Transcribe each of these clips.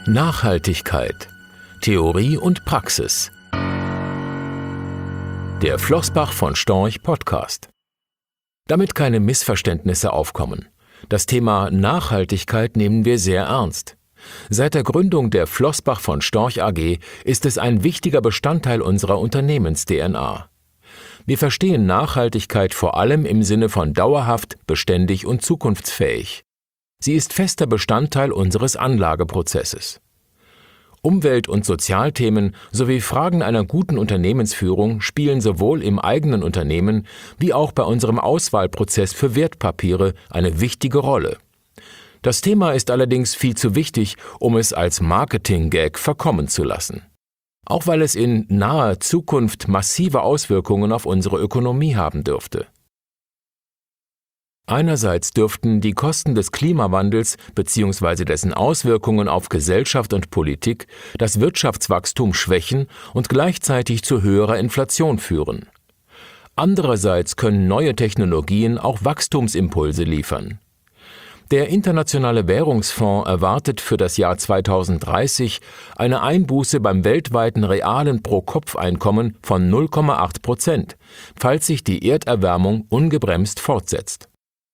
Nachhaltigkeit. Theorie und Praxis. Der Flossbach von Storch Podcast. Damit keine Missverständnisse aufkommen. Das Thema Nachhaltigkeit nehmen wir sehr ernst. Seit der Gründung der Flossbach von Storch AG ist es ein wichtiger Bestandteil unserer Unternehmens-DNA. Wir verstehen Nachhaltigkeit vor allem im Sinne von dauerhaft, beständig und zukunftsfähig. Sie ist fester Bestandteil unseres Anlageprozesses. Umwelt- und Sozialthemen sowie Fragen einer guten Unternehmensführung spielen sowohl im eigenen Unternehmen wie auch bei unserem Auswahlprozess für Wertpapiere eine wichtige Rolle. Das Thema ist allerdings viel zu wichtig, um es als Marketing-Gag verkommen zu lassen. Auch weil es in naher Zukunft massive Auswirkungen auf unsere Ökonomie haben dürfte. Einerseits dürften die Kosten des Klimawandels bzw. dessen Auswirkungen auf Gesellschaft und Politik das Wirtschaftswachstum schwächen und gleichzeitig zu höherer Inflation führen. Andererseits können neue Technologien auch Wachstumsimpulse liefern. Der Internationale Währungsfonds erwartet für das Jahr 2030 eine Einbuße beim weltweiten realen Pro-Kopf-Einkommen von 0,8%, falls sich die Erderwärmung ungebremst fortsetzt.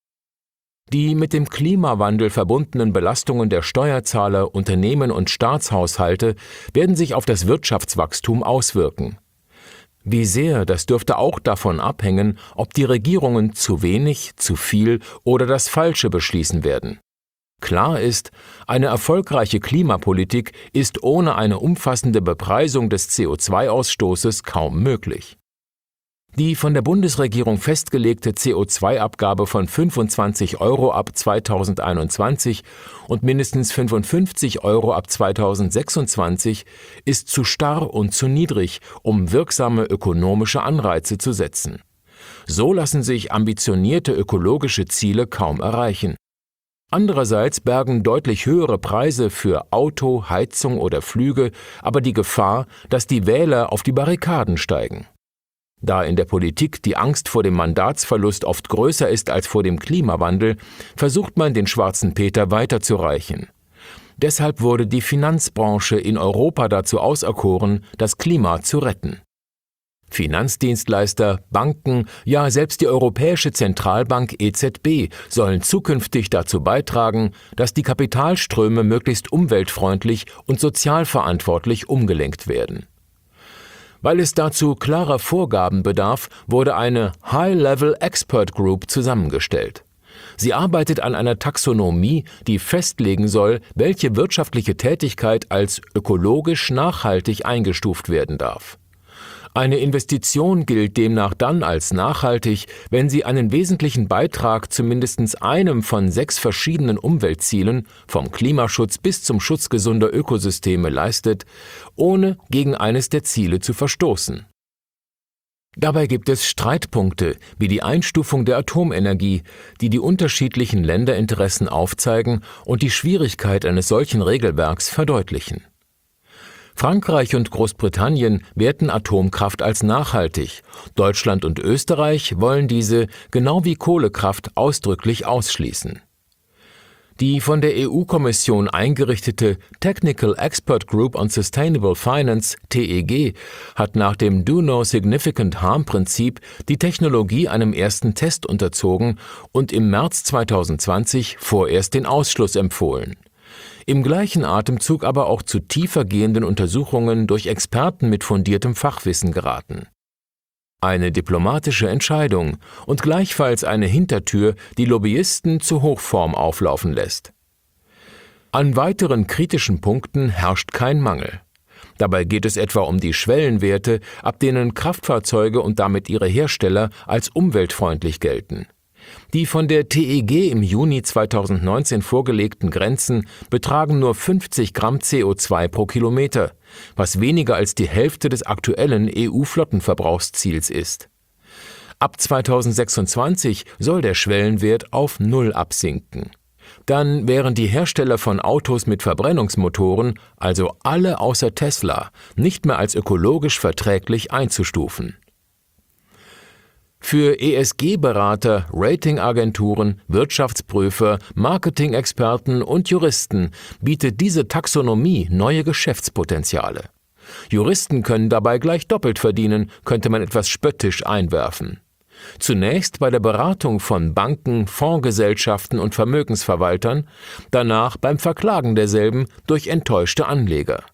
Die mit dem Klimawandel verbundenen Belastungen der Steuerzahler, Unternehmen und Staatshaushalte werden sich auf das Wirtschaftswachstum auswirken. Wie sehr, das dürfte auch davon abhängen, ob die Regierungen zu wenig, zu viel oder das Falsche beschließen werden. Klar ist, eine erfolgreiche Klimapolitik ist ohne eine umfassende Bepreisung des CO2-Ausstoßes kaum möglich. Die von der Bundesregierung festgelegte CO2-Abgabe von 25 € ab 2021 und mindestens 55 € ab 2026 ist zu starr und zu niedrig, um wirksame ökonomische Anreize zu setzen. So lassen sich ambitionierte ökologische Ziele kaum erreichen. Andererseits bergen deutlich höhere Preise für Auto, Heizung oder Flüge aber die Gefahr, dass die Wähler auf die Barrikaden steigen. Da in der Politik die Angst vor dem Mandatsverlust oft größer ist als vor dem Klimawandel, versucht man, den schwarzen Peter weiterzureichen. Deshalb wurde die Finanzbranche in Europa dazu auserkoren, das Klima zu retten. Finanzdienstleister, Banken, ja selbst die Europäische Zentralbank EZB sollen zukünftig dazu beitragen, dass die Kapitalströme möglichst umweltfreundlich und sozialverantwortlich umgelenkt werden. Weil es dazu klarer Vorgaben bedarf, wurde eine High-Level Expert Group zusammengestellt. Sie arbeitet an einer Taxonomie, die festlegen soll, welche wirtschaftliche Tätigkeit als ökologisch nachhaltig eingestuft werden darf. Eine Investition gilt demnach dann als nachhaltig, wenn sie einen wesentlichen Beitrag zu mindestens einem von 6 verschiedenen Umweltzielen, vom Klimaschutz bis zum Schutz gesunder Ökosysteme leistet, ohne gegen eines der Ziele zu verstoßen. Dabei gibt es Streitpunkte wie die Einstufung der Atomenergie, die die unterschiedlichen Länderinteressen aufzeigen und die Schwierigkeit eines solchen Regelwerks verdeutlichen. Frankreich und Großbritannien werten Atomkraft als nachhaltig. Deutschland und Österreich wollen diese, genau wie Kohlekraft, ausdrücklich ausschließen. Die von der EU-Kommission eingerichtete Technical Expert Group on Sustainable Finance, TEG, hat nach dem Do No Significant Harm-Prinzip die Technologie einem ersten Test unterzogen und im März 2020 vorerst den Ausschluss empfohlen. Im gleichen Atemzug aber auch zu tiefer gehenden Untersuchungen durch Experten mit fundiertem Fachwissen geraten. Eine diplomatische Entscheidung und gleichfalls eine Hintertür, die Lobbyisten zu Hochform auflaufen lässt. An weiteren kritischen Punkten herrscht kein Mangel. Dabei geht es etwa um die Schwellenwerte, ab denen Kraftfahrzeuge und damit ihre Hersteller als umweltfreundlich gelten. Die von der TEG im Juni 2019 vorgelegten Grenzen betragen nur 50 Gramm CO2 pro Kilometer, was weniger als die Hälfte des aktuellen EU-Flottenverbrauchsziels ist. Ab 2026 soll der Schwellenwert auf 0 absinken. Dann wären die Hersteller von Autos mit Verbrennungsmotoren, also alle außer Tesla, nicht mehr als ökologisch verträglich einzustufen. Für ESG-Berater, Ratingagenturen, Wirtschaftsprüfer, Marketing-Experten und Juristen bietet diese Taxonomie neue Geschäftspotenziale. Juristen können dabei gleich doppelt verdienen, könnte man etwas spöttisch einwerfen. Zunächst bei der Beratung von Banken, Fondsgesellschaften und Vermögensverwaltern, danach beim Verklagen derselben durch enttäuschte Anleger.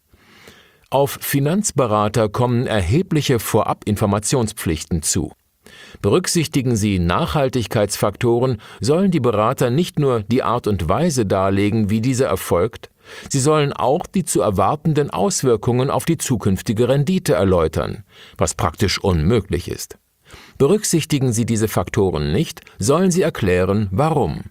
Auf Finanzberater kommen erhebliche Vorabinformationspflichten zu. Berücksichtigen sie Nachhaltigkeitsfaktoren, sollen die Berater nicht nur die Art und Weise darlegen, wie diese erfolgt, sie sollen auch die zu erwartenden Auswirkungen auf die zukünftige Rendite erläutern, was praktisch unmöglich ist. Berücksichtigen sie diese Faktoren nicht, sollen sie erklären, warum.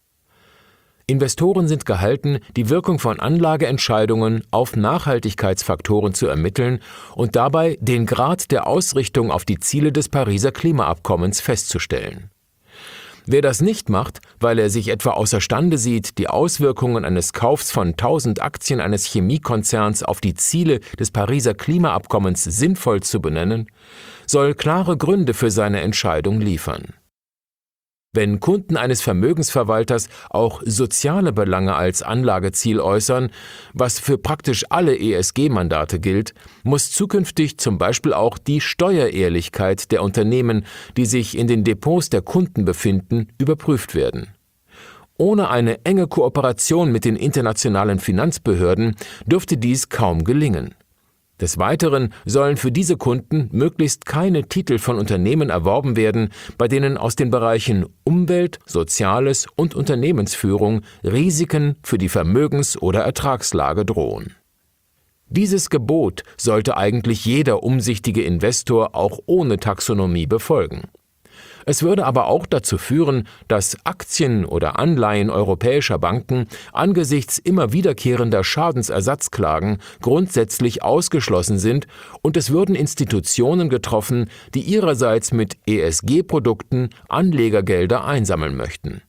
Investoren sind gehalten, die Wirkung von Anlageentscheidungen auf Nachhaltigkeitsfaktoren zu ermitteln und dabei den Grad der Ausrichtung auf die Ziele des Pariser Klimaabkommens festzustellen. Wer das nicht macht, weil er sich etwa außerstande sieht, die Auswirkungen eines Kaufs von 1000 Aktien eines Chemiekonzerns auf die Ziele des Pariser Klimaabkommens sinnvoll zu benennen, soll klare Gründe für seine Entscheidung liefern. Wenn Kunden eines Vermögensverwalters auch soziale Belange als Anlageziel äußern, was für praktisch alle ESG-Mandate gilt, muss zukünftig zum Beispiel auch die Steuerehrlichkeit der Unternehmen, die sich in den Depots der Kunden befinden, überprüft werden. Ohne eine enge Kooperation mit den internationalen Finanzbehörden dürfte dies kaum gelingen. Des Weiteren sollen für diese Kunden möglichst keine Titel von Unternehmen erworben werden, bei denen aus den Bereichen Umwelt, Soziales und Unternehmensführung Risiken für die Vermögens- oder Ertragslage drohen. Dieses Gebot sollte eigentlich jeder umsichtige Investor auch ohne Taxonomie befolgen. Es würde aber auch dazu führen, dass Aktien oder Anleihen europäischer Banken angesichts immer wiederkehrender Schadensersatzklagen grundsätzlich ausgeschlossen sind und es würden Institutionen getroffen, die ihrerseits mit ESG-Produkten Anlegergelder einsammeln möchten.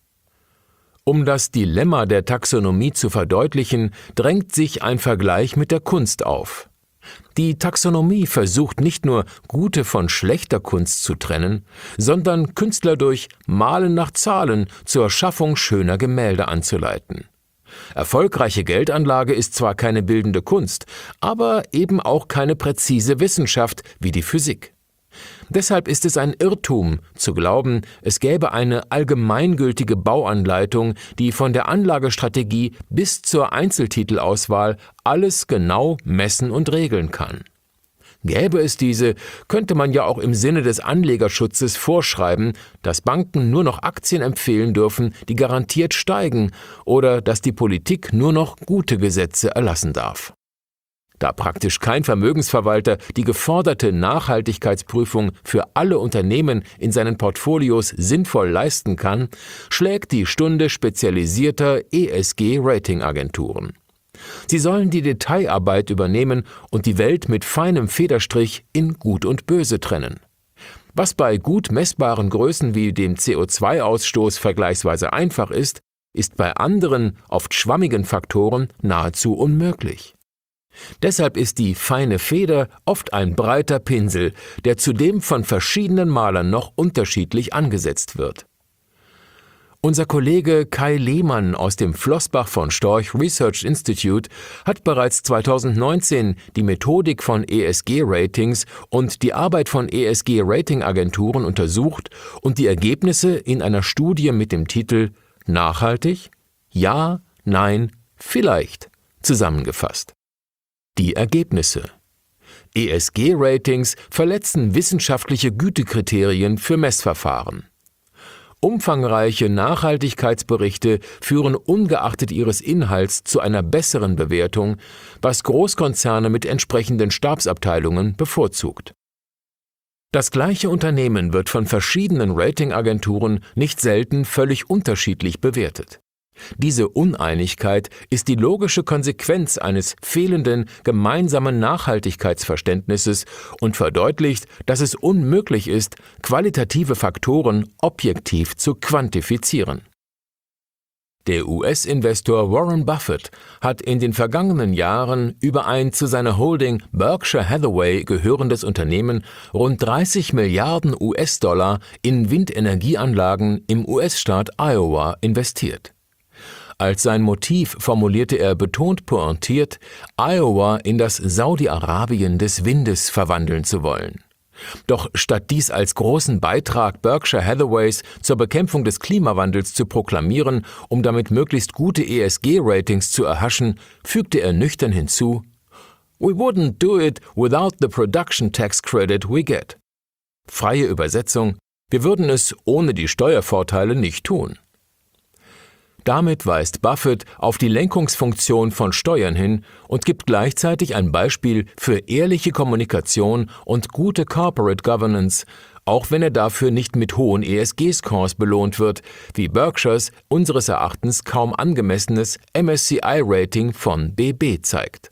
Um das Dilemma der Taxonomie zu verdeutlichen, drängt sich ein Vergleich mit der Kunst auf. Die Taxonomie versucht nicht nur, gute von schlechter Kunst zu trennen, sondern Künstler durch Malen nach Zahlen zur Schaffung schöner Gemälde anzuleiten. Erfolgreiche Geldanlage ist zwar keine bildende Kunst, aber eben auch keine präzise Wissenschaft wie die Physik. Deshalb ist es ein Irrtum, zu glauben, es gäbe eine allgemeingültige Bauanleitung, die von der Anlagestrategie bis zur Einzeltitelauswahl alles genau messen und regeln kann. Gäbe es diese, könnte man ja auch im Sinne des Anlegerschutzes vorschreiben, dass Banken nur noch Aktien empfehlen dürfen, die garantiert steigen, oder dass die Politik nur noch gute Gesetze erlassen darf. Da praktisch kein Vermögensverwalter die geforderte Nachhaltigkeitsprüfung für alle Unternehmen in seinen Portfolios sinnvoll leisten kann, schlägt die Stunde spezialisierter ESG-Ratingagenturen. Sie sollen die Detailarbeit übernehmen und die Welt mit feinem Federstrich in Gut und Böse trennen. Was bei gut messbaren Größen wie dem CO2-Ausstoß vergleichsweise einfach ist, ist bei anderen, oft schwammigen Faktoren nahezu unmöglich. Deshalb ist die feine Feder oft ein breiter Pinsel, der zudem von verschiedenen Malern noch unterschiedlich angesetzt wird. Unser Kollege Kai Lehmann aus dem Flossbach von Storch Research Institute hat bereits 2019 die Methodik von ESG-Ratings und die Arbeit von ESG-Ratingagenturen untersucht und die Ergebnisse in einer Studie mit dem Titel »Nachhaltig? Ja, nein, vielleicht« zusammengefasst. Die Ergebnisse: ESG-Ratings verletzen wissenschaftliche Gütekriterien für Messverfahren. Umfangreiche Nachhaltigkeitsberichte führen ungeachtet ihres Inhalts zu einer besseren Bewertung, was Großkonzerne mit entsprechenden Stabsabteilungen bevorzugt. Das gleiche Unternehmen wird von verschiedenen Ratingagenturen nicht selten völlig unterschiedlich bewertet. Diese Uneinigkeit ist die logische Konsequenz eines fehlenden gemeinsamen Nachhaltigkeitsverständnisses und verdeutlicht, dass es unmöglich ist, qualitative Faktoren objektiv zu quantifizieren. Der US-Investor Warren Buffett hat in den vergangenen Jahren über ein zu seiner Holding Berkshire Hathaway gehörendes Unternehmen rund 30 Milliarden US-Dollar in Windenergieanlagen im US-Staat Iowa investiert. Als sein Motiv formulierte er betont pointiert, Iowa in das Saudi-Arabien des Windes verwandeln zu wollen. Doch statt dies als großen Beitrag Berkshire Hathaways zur Bekämpfung des Klimawandels zu proklamieren, um damit möglichst gute ESG-Ratings zu erhaschen, fügte er nüchtern hinzu: "We wouldn't do it without the production tax credit we get." Freie Übersetzung: Wir würden es ohne die Steuervorteile nicht tun. Damit weist Buffett auf die Lenkungsfunktion von Steuern hin und gibt gleichzeitig ein Beispiel für ehrliche Kommunikation und gute Corporate Governance, auch wenn er dafür nicht mit hohen ESG-Scores belohnt wird, wie Berkshires unseres Erachtens kaum angemessenes MSCI-Rating von BB zeigt.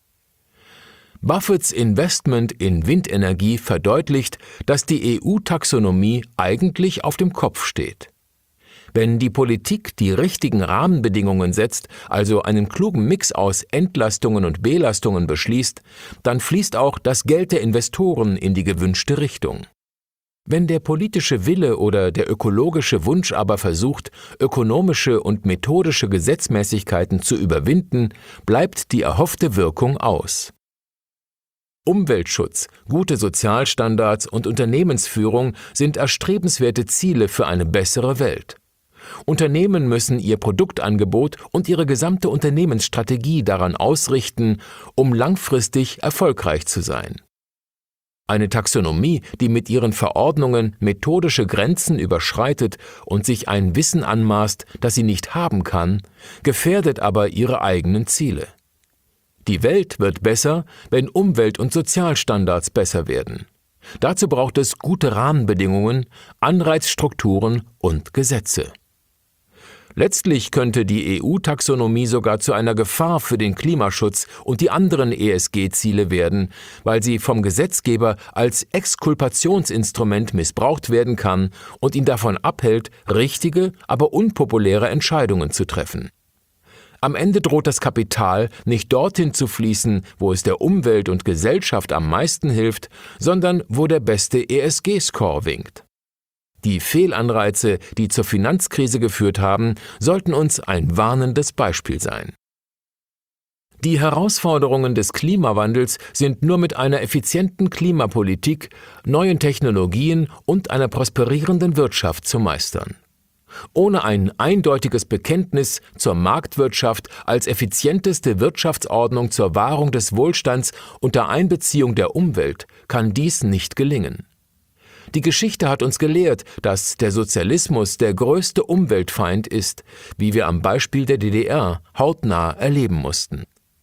Buffetts Investment in Windenergie verdeutlicht, dass die EU-Taxonomie eigentlich auf dem Kopf steht. Wenn die Politik die richtigen Rahmenbedingungen setzt, also einen klugen Mix aus Entlastungen und Belastungen beschließt, dann fließt auch das Geld der Investoren in die gewünschte Richtung. Wenn der politische Wille oder der ökologische Wunsch aber versucht, ökonomische und methodische Gesetzmäßigkeiten zu überwinden, bleibt die erhoffte Wirkung aus. Umweltschutz, gute Sozialstandards und Unternehmensführung sind erstrebenswerte Ziele für eine bessere Welt. Unternehmen müssen ihr Produktangebot und ihre gesamte Unternehmensstrategie daran ausrichten, um langfristig erfolgreich zu sein. Eine Taxonomie, die mit ihren Verordnungen methodische Grenzen überschreitet und sich ein Wissen anmaßt, das sie nicht haben kann, gefährdet aber ihre eigenen Ziele. Die Welt wird besser, wenn Umwelt- und Sozialstandards besser werden. Dazu braucht es gute Rahmenbedingungen, Anreizstrukturen und Gesetze. Letztlich könnte die EU-Taxonomie sogar zu einer Gefahr für den Klimaschutz und die anderen ESG-Ziele werden, weil sie vom Gesetzgeber als Exkulpationsinstrument missbraucht werden kann und ihn davon abhält, richtige, aber unpopuläre Entscheidungen zu treffen. Am Ende droht das Kapital nicht dorthin zu fließen, wo es der Umwelt und Gesellschaft am meisten hilft, sondern wo der beste ESG-Score winkt. Die Fehlanreize, die zur Finanzkrise geführt haben, sollten uns ein warnendes Beispiel sein. Die Herausforderungen des Klimawandels sind nur mit einer effizienten Klimapolitik, neuen Technologien und einer prosperierenden Wirtschaft zu meistern. Ohne ein eindeutiges Bekenntnis zur Marktwirtschaft als effizienteste Wirtschaftsordnung zur Wahrung des Wohlstands unter Einbeziehung der Umwelt kann dies nicht gelingen. Die Geschichte hat uns gelehrt, dass der Sozialismus der größte Umweltfeind ist, wie wir am Beispiel der DDR hautnah erleben mussten.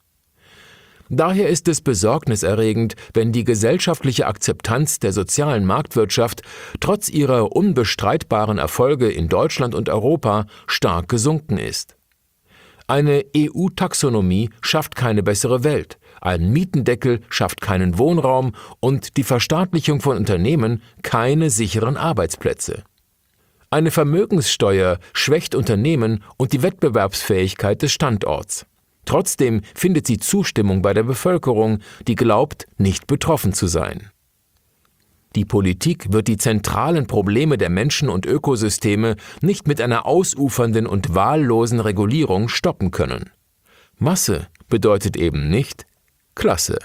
Daher ist es besorgniserregend, wenn die gesellschaftliche Akzeptanz der sozialen Marktwirtschaft trotz ihrer unbestreitbaren Erfolge in Deutschland und Europa stark gesunken ist. Eine EU-Taxonomie schafft keine bessere Welt, ein Mietendeckel schafft keinen Wohnraum und die Verstaatlichung von Unternehmen keine sicheren Arbeitsplätze. Eine Vermögenssteuer schwächt Unternehmen und die Wettbewerbsfähigkeit des Standorts. Trotzdem findet sie Zustimmung bei der Bevölkerung, die glaubt, nicht betroffen zu sein. Die Politik wird die zentralen Probleme der Menschen und Ökosysteme nicht mit einer ausufernden und wahllosen Regulierung stoppen können. Masse bedeutet eben nicht Klasse.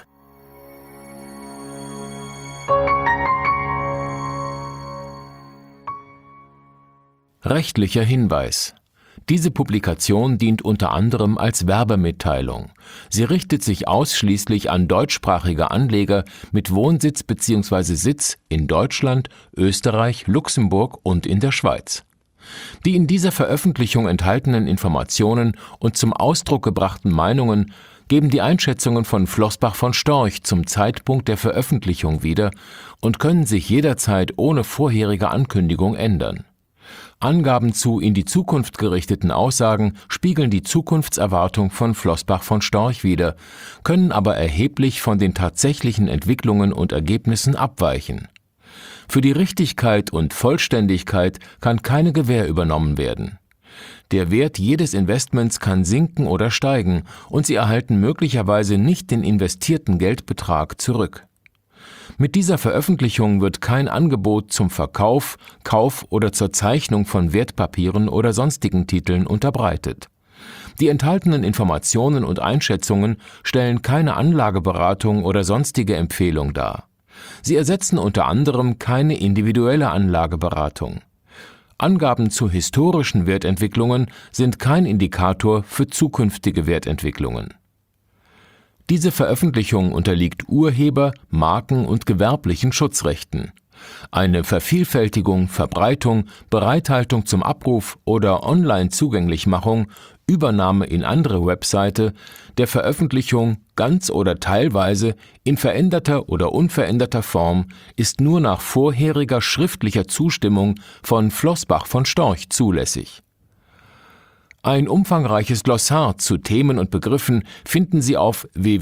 Rechtlicher Hinweis: Diese Publikation dient unter anderem als Werbemitteilung. Sie richtet sich ausschließlich an deutschsprachige Anleger mit Wohnsitz bzw. Sitz in Deutschland, Österreich, Luxemburg und in der Schweiz. Die in dieser Veröffentlichung enthaltenen Informationen und zum Ausdruck gebrachten Meinungen geben die Einschätzungen von Flossbach von Storch zum Zeitpunkt der Veröffentlichung wieder und können sich jederzeit ohne vorherige Ankündigung ändern. Angaben zu in die Zukunft gerichteten Aussagen spiegeln die Zukunftserwartung von Flossbach von Storch wider, können aber erheblich von den tatsächlichen Entwicklungen und Ergebnissen abweichen. Für die Richtigkeit und Vollständigkeit kann keine Gewähr übernommen werden. Der Wert jedes Investments kann sinken oder steigen und Sie erhalten möglicherweise nicht den investierten Geldbetrag zurück. Mit dieser Veröffentlichung wird kein Angebot zum Verkauf, Kauf oder zur Zeichnung von Wertpapieren oder sonstigen Titeln unterbreitet. Die enthaltenen Informationen und Einschätzungen stellen keine Anlageberatung oder sonstige Empfehlung dar. Sie ersetzen unter anderem keine individuelle Anlageberatung. Angaben zu historischen Wertentwicklungen sind kein Indikator für zukünftige Wertentwicklungen. Diese Veröffentlichung unterliegt Urheber-, Marken- und gewerblichen Schutzrechten. Eine Vervielfältigung, Verbreitung, Bereithaltung zum Abruf oder Online-Zugänglichmachung, Übernahme in andere Webseite, der Veröffentlichung ganz oder teilweise in veränderter oder unveränderter Form ist nur nach vorheriger schriftlicher Zustimmung von Flossbach von Storch zulässig. Ein umfangreiches Glossar zu Themen und Begriffen finden Sie auf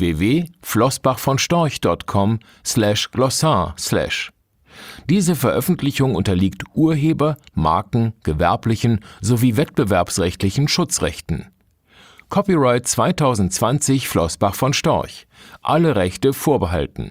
www.flossbachvonstorch.com/glossar/. Diese Veröffentlichung unterliegt Urheber-, Marken-, gewerblichen sowie wettbewerbsrechtlichen Schutzrechten. Copyright 2020 Flossbach von Storch. Alle Rechte vorbehalten.